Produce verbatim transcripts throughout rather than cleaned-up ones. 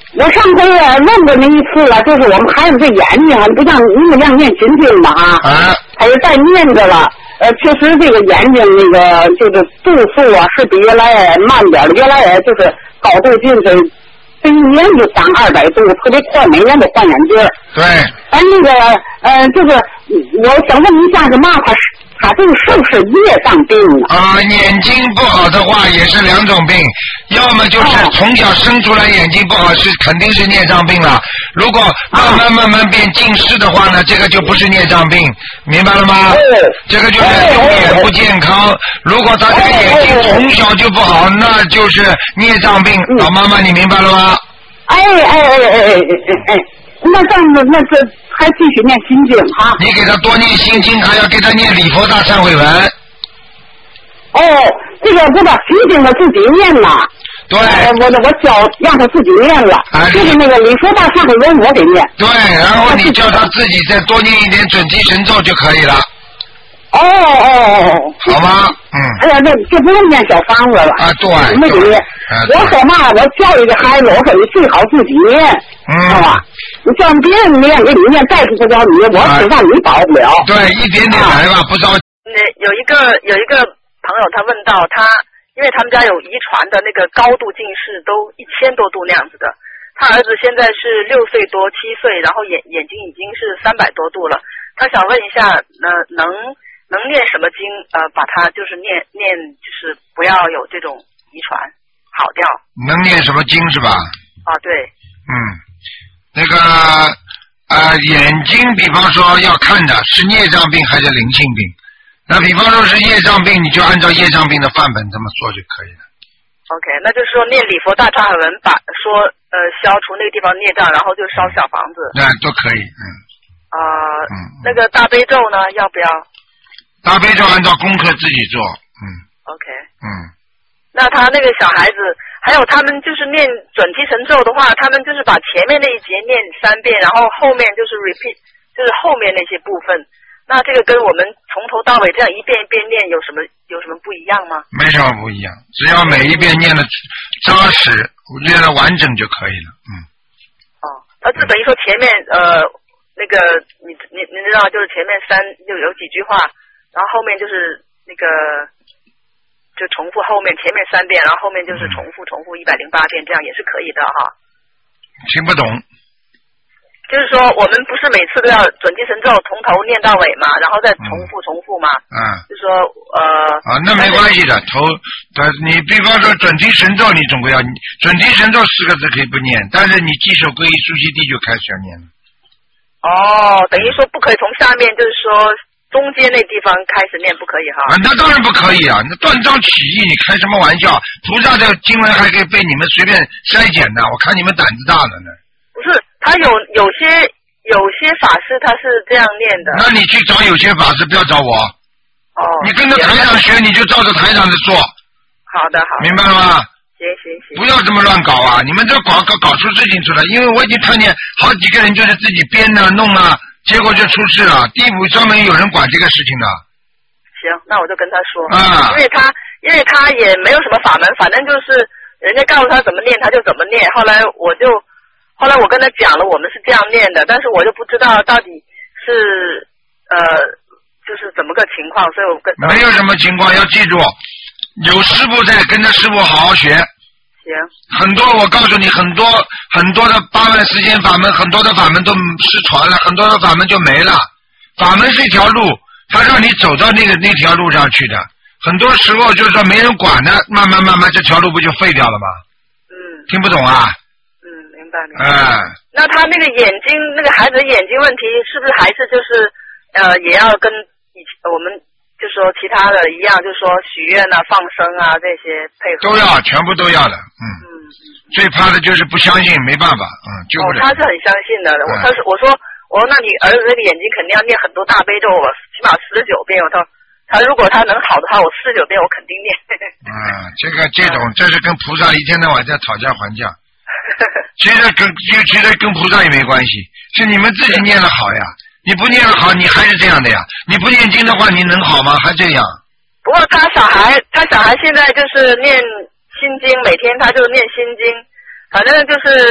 我上回问过您一次了，就是我们孩子这眼睛啊，不像你们让念心经吧啊， 啊， 他是在念着了。呃，确实这个眼睛那个就是度数啊，是比原来慢点的，原来就是高度近视，这一年就长二百度，特别快，每年都换眼镜。 对。 哎，那个呃，就是我想问一下，是嘛？他是他这个是不是业障病呢？ 啊，眼睛不好的话也是两种病，要么就是从小生出来眼睛不好，是肯定是孽障病了。如果慢慢慢慢变近视的话呢，这个就不是孽障病，明白了吗？这个就是用眼不健康。如果他这个眼睛从小就不好，那就是孽障病。老妈妈，你明白了吗？ 哎哎哎哎哎哎哎，那这样子，那这还继续念心经哈？ 你给他多念心经，还要给他念礼佛大忏悔文。 哦，这个不把心经他自己念呐。 对。 呃、我我教让他自己念了，啊、就是那个礼佛大忏悔文我给念。 对，然后你叫他自己再多念一点准提神咒就可以了。 哦哦哦， 好吗？嗯。 哎呀，这这不用念小房子了。 啊，对。 没给念。我说嘛，我教育这孩子，我说你最好自己念， 嗯， 知道吧？你叫别人念给你念，再是不教你，我知道你保不了。 对，一点点来吧，不着急。 那有一个有一个朋友，他问到他，因为他们家有遗传的那个高度近视，都一千多度那样子的。他儿子现在是六岁多七岁，然后眼眼睛已经是三百多度了。他想问一下，呃，能能念什么经？呃，把他就是念念，就是不要有这种遗传好掉。 能念什么经是吧？ 啊，对。 嗯，那个呃，眼睛，比方说要看的是孽障病还是灵性病？那比方说是业障病，你就按照业障病的范本这么做就可以了。 OK， 那就是说念礼佛大忏悔文，把说呃消除那个地方孽障，然后就烧小房子。 那都可以，嗯。 啊、呃，嗯，那个大悲咒呢，要不要？ 大悲咒按照功课自己做，嗯。 OK。 嗯。 那他那个小孩子，还有他们就是念准提神咒的话，他们就是把前面那一节念三遍，然后后面就是 repeat， 就是后面那些部分。那这个跟我们从头到尾这样一遍一遍念有什么有什么不一样吗？ 没什么不一样，只要每一遍念的扎实，念的完整就可以了。嗯。 哦，那就等于说前面呃那个你你你知道，就是前面三就有几句话，然后后面就是那个就重复后面前面三遍，然后后面就是重复重复一百零八遍，这样也是可以的哈。 听不懂。 就是说，我们不是每次都要准提神咒从头念到尾嘛，然后再重复重复嘛。 嗯。 就是说，呃。 啊，那没关系的，头，但你比方说准提神咒，你总归要准提神咒四个字可以不念，但是你记守皈依苏悉地就开始要念了。 哦，等于说不可以从下面，就是说中间那地方开始念，不可以哈。 啊，那当然不可以啊！那断章取义，你开什么玩笑？菩萨的经文还可以被你们随便筛减的，我看你们胆子大了呢。 不是，他有有些有些法师他是这样念的。 那你去找有些法师，不要找我。 哦。 你跟着台长学，你就照着台长的做。 好的，好的。 明白了吗？ 行行行。 不要这么乱搞啊！你们这搞搞搞出事情出来，因为我已经看见好几个人就是自己编啊弄啊，结果就出事了。地府专门有人管这个事情的。 行，那我就跟他说。 啊。 因为他因为他也没有什么法门，反正就是人家告诉他怎么念，他就怎么念。后来我就。后来我跟他讲了，我们是这样念的，但是我就不知道到底是呃，就是怎么个情况，所以我跟没有什么情况，要记住，有师傅在，跟着师傅好好学。 行。 很多我告诉你，很多很多的八万四千法门，很多的法门都失传了，很多的法门就没了。法门是一条路，它让你走到那个那条路上去的。很多时候就是说没人管呢，慢慢慢慢这条路不就废掉了吗？ 嗯。 听不懂啊？ 明白明白。 嗯。 那他那个眼睛，那个孩子的眼睛问题，是不是还是就是呃，也要跟以前我们就说其他的一样，就是说许愿啊、放生啊这些配合？ 都要，全部都要的，嗯。嗯。最怕的就是不相信，没办法，嗯，救不了。 哦，他是很相信的，我、嗯、他是我说我说那你儿子那个眼睛肯定要念很多大悲咒，我起码四十九遍，我说他如果他能好的话，我四十九遍我肯定念。 嗯，这个这种这是跟菩萨一天到晚在讨价还价。其实跟其实跟菩萨也没关系，是你们自己念得好呀。你不念得好，你还是这样的呀。你不念经的话，你能好吗？还这样。 不过他小孩，他小孩现在就是念心经，每天他就念心经，反正就是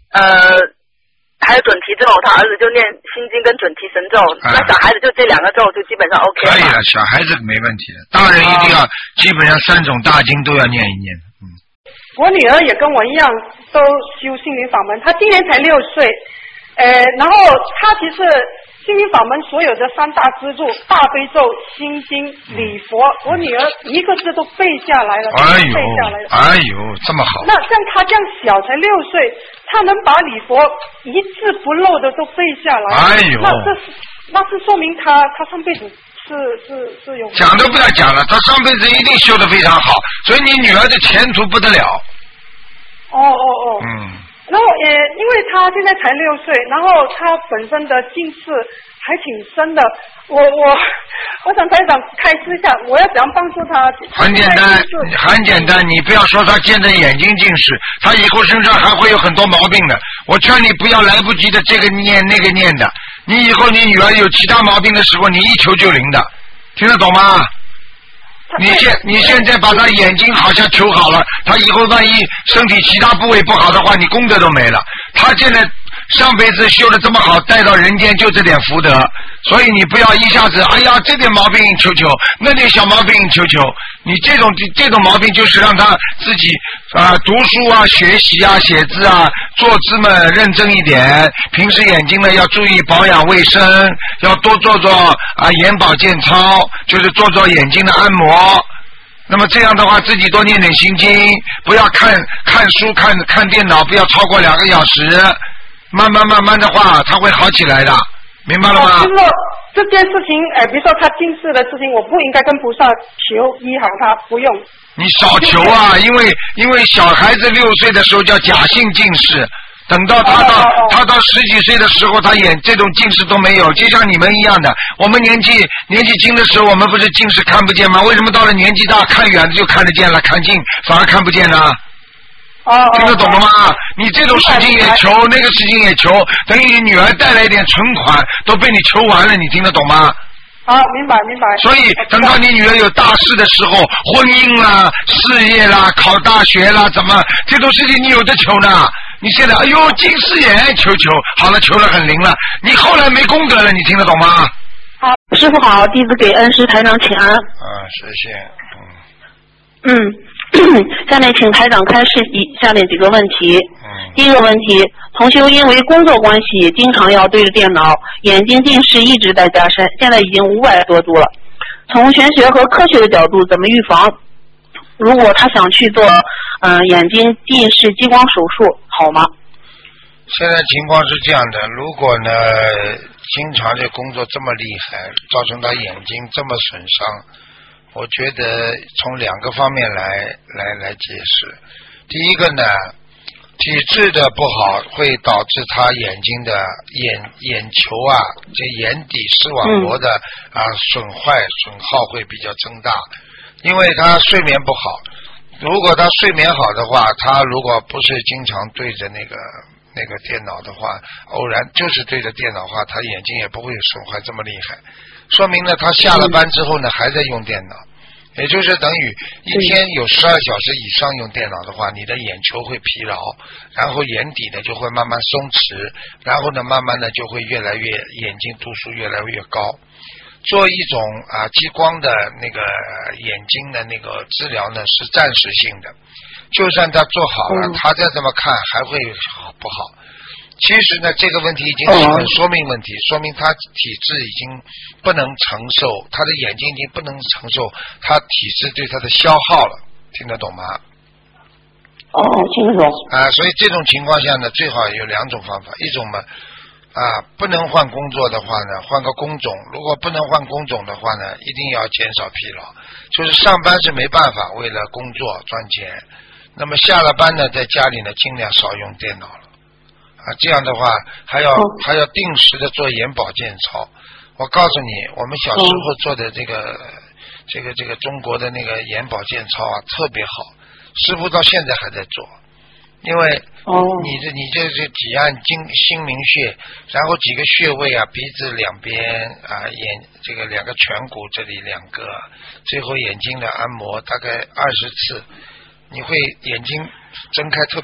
呃。还有准提咒，他儿子就念心经跟准提神咒， 啊、 那小孩子就这两个咒就基本上 OK 了。 可以了，小孩子没问题的，大人一定要、哦、基本上三种大经都要念一念。嗯。 我女儿也跟我一样都修心灵法门，她今年才六岁，呃，然后她其实心灵法门所有的三大支柱大悲咒、心经、礼佛，我女儿一个字都背下来了， 哎呦， 背下来了。 哎呦，这么好。 那像她这样小才六岁，她能把礼佛一字不漏的都背下来， 哎呦， 那这是那是说明她她上辈子是是是有。 讲都不要讲了，她上辈子一定修得非常好，所以你女儿的前途不得了。 哦哦哦。嗯。然后呃，因为他现在才六岁，然后他本身的近视还挺深的，我我我想台长开示一下，我要怎样帮助他？ 很简单，很简单，你不要说他现在眼睛近视，他以后身上还会有很多毛病的。我劝你不要来不及的这个念那个念的，你以后你女儿有其他毛病的时候，你一求就灵的，听得懂吗？你现你现在把他眼睛好像求好了，他以后万一身体其他部位不好的话，你功德都没了。他现在上辈子修的这么好，带到人间就这点福德，所以你不要一下子，哎呀，这点毛病求求，那点小毛病求求，你这种这种毛病就是让他自己啊、呃、读书啊、学习啊、写字啊、坐姿们认真一点，平时眼睛呢要注意保养卫生，要多做做啊眼保健操，就是做做眼睛的按摩。那么这样的话，自己多念点心经，不要看看书、看看电脑，不要超过两个小时。慢慢慢慢的话，他会好起来的，明白了吗？ 就是说这件事情，呃，比如说他近视的事情，我不应该跟菩萨求医好他，不用。 你少求啊，因为因为小孩子六岁的时候叫假性近视。等到他到、哦哦哦、他到十几岁的时候，他眼这种近视都没有，就像你们一样的。我们年纪年纪轻的时候，我们不是近视看不见吗？为什么到了年纪大，看远的就看得见了，看近反而看不见呢？ 哦哦听得懂了吗？你这种事情也求，那个事情也求，等于你女儿带来一点存款都被你求完了，你听得懂吗？ 好，明白明白。 所以等到你女儿有大事的时候，婚姻啦、事业啦、考大学啦，怎么这种事情你有的求呢？你现在哎呦近视眼求求好了，求了很灵了，你后来没功德了，你听得懂吗？ 好，师傅好，弟子给恩师台长请安。 啊，谢谢。 嗯。嗯，下面请台长开示以下面几个问题。 嗯。 第一个问题，同修因为工作关系，经常要对着电脑，眼睛近视一直在加深，现在已经五百多度了。从玄学和科学的角度，怎么预防？如果他想去做嗯、呃、眼睛近视激光手术，好吗？ 现在情况是这样的，如果呢经常这工作这么厉害，造成他眼睛这么损伤，我觉得从两个方面来来来解释。第一个呢，体质的不好会导致他眼睛的眼眼球啊，这眼底视网膜的、嗯、啊损坏损耗会比较增大。因为他睡眠不好，如果他睡眠好的话，他如果不是经常对着那个那个电脑的话，偶然就是对着电脑的话，他眼睛也不会损坏这么厉害。说明呢，他下了班之后呢，还在用电脑，也就是等于一天有十二小时以上用电脑的话，你的眼球会疲劳，然后眼底呢就会慢慢松弛，然后呢慢慢的就会越来越眼睛度数越来越高。做一种啊激光的那个眼睛的那个治疗呢是暂时性的，就算他做好了，嗯、他再这么看还会不好。其实呢，这个问题已经是很说明问题，嗯、说明他体质已经不能承受，他的眼睛已经不能承受他体质对他的消耗了，听得懂吗？ 哦，听得懂。 啊，所以这种情况下呢，最好有两种方法，一种嘛。啊，不能换工作的话呢，换个工种。如果不能换工种的话呢，一定要减少疲劳。就是上班是没办法，为了工作赚钱。那么下了班呢，在家里呢，尽量少用电脑了。啊，这样的话还要、哦、还要定时的做眼保健操。我告诉你，我们小时候做的这个、哦、这个这个中国的那个眼保健操啊，特别好。师傅到现在还在做。因为你这你这这几按睛睛明穴，然后几个穴位啊，鼻子两边啊，眼这个两个颧骨这里两个，最后眼睛的按摩大概二十次，你会眼睛睁开特别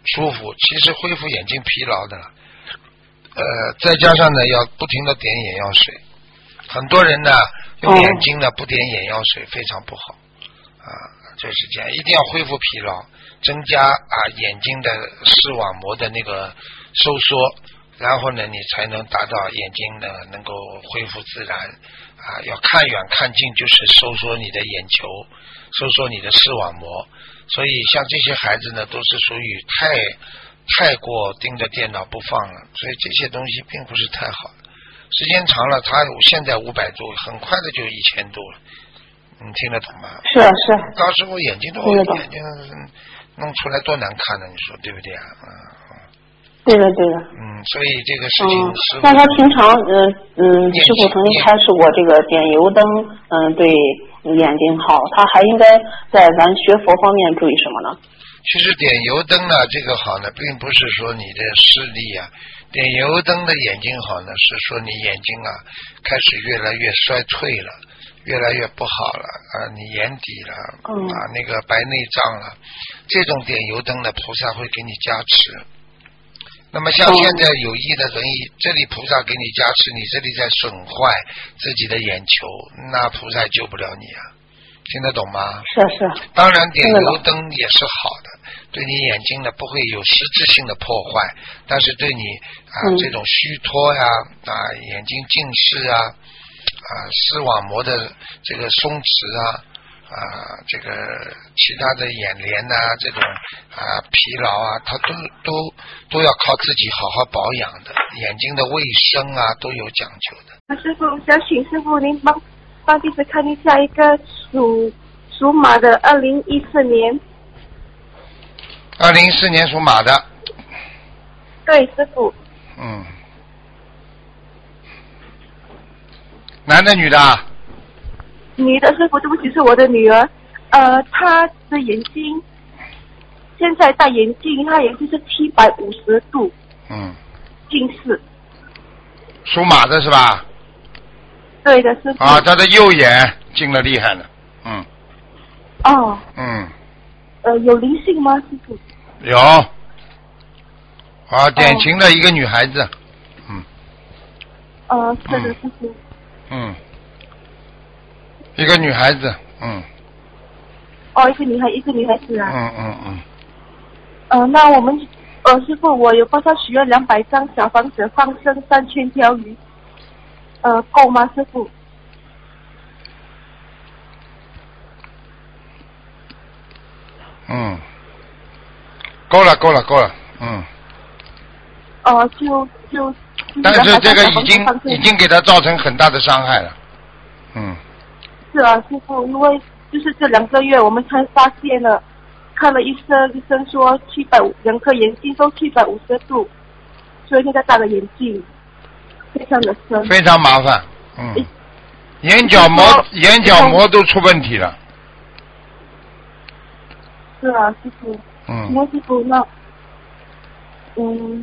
舒服，其实恢复眼睛疲劳的了。呃，再加上呢，要不停的点眼药水，很多人呢用眼睛呢不点眼药水非常不好啊，就是这样，一定要恢复疲劳，增加啊眼睛的视网膜的那个收缩，然后呢你才能达到眼睛呢能够恢复自然啊，要看远看近，就是收缩你的眼球，收缩你的视网膜，所以像这些孩子呢都是属于太太过盯着电脑不放了，所以这些东西并不是太好。时间长了，他现在五百度，很快的就一千度了，你听得懂吗？ 是是。 到时候眼睛都眼睛弄出来多难看呢，你说对不对啊？嗯。 对的对的。 嗯，所以这个事情是。 嗯，那他平常嗯嗯，师傅曾经开示过这个点油灯，嗯，对眼睛好，他还应该在咱学佛方面注意什么呢？ 其实点油灯呢，这个好呢，并不是说你的视力啊，点油灯的眼睛好呢，是说你眼睛啊开始越来越衰退了，越来越不好了啊，你眼底了、嗯、啊那个白内障了，这种点油灯的菩萨会给你加持。那么像现在有意的人，这里菩萨给你加持，你这里在损坏自己的眼球，那菩萨救不了你啊。听得懂吗？ 是是。 当然点油灯也是好的，对你眼睛呢不会有实质性的破坏，但是对你啊、嗯、这种虚脱呀啊眼睛近视啊啊视网膜的这个松弛啊啊这个其他的眼帘呐、啊、这种啊疲劳啊，它都都都要靠自己好好保养的，眼睛的卫生啊都有讲究的。 那师傅，想请师傅您帮帮弟子看一下一个属属马的二零一四年。 二零一四年属马的。 对，师傅。 嗯。男的女的？ 女的，师傅，对不起，是我的女儿。呃，她的眼睛现在戴眼镜，她眼睛是七百五十度。 嗯。 近视。 属马的是吧？ 对的，师傅。 啊，他的右眼进了厉害了，嗯。 哦。 嗯。 呃，有灵性吗，师傅？ 有。啊，典型的一个女孩子，哦、嗯。 呃，是的，师傅。 嗯。一个女孩子，嗯。 哦，一个女孩，一个女孩子啊。 嗯嗯嗯。 呃，那我们呃，师傅，我有帮他许愿两百张小房子，放生三千条鱼。呃，够吗，师傅？ 嗯，够了，够了，够了，嗯。 哦、呃，就就。 但是这个已经已经给他造成很大的伤害了，嗯。 是啊，师傅，因为就是这两个月我们才发现了，看了医生，医生说七百五两颗眼睛都七百五十度，所以现在戴了眼镜，非常的深。 非常麻烦。嗯，眼角膜眼角膜都出问题了。 是啊，师傅。 嗯。 请问师傅，那嗯，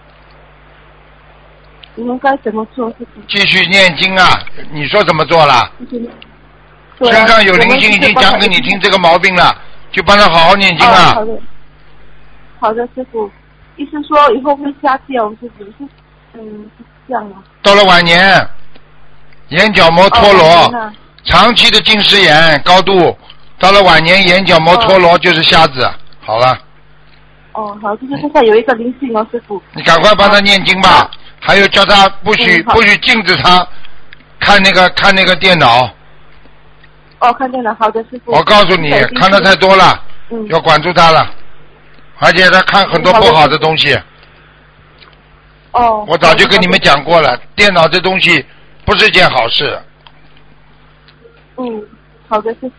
你们该怎么做，师傅？ 继续念经啊！你说怎么做了？身上有灵性，已经讲给你听这个毛病了，就帮他好好念经啊。 哦、好的，好的，师傅。医生说以后会下降，师傅是嗯是这样啊。 到了晚年。眼角膜脱落、哦，长期的近视眼高度，到了晚年眼角膜脱落就是瞎子。哦、好了。 哦，好，就是身上有一个灵性哦，师傅。 你赶快帮他念经吧，还有叫他不许、嗯、不许禁止他看那个看那个电脑。 哦，看电脑，好的，师傅。 我告诉你，看的太多了，嗯，要管住他了，而且他看很多不好的东西。 哦。 我早就跟你们讲过了，电脑这东西。不是件好事。 嗯，好的，谢谢。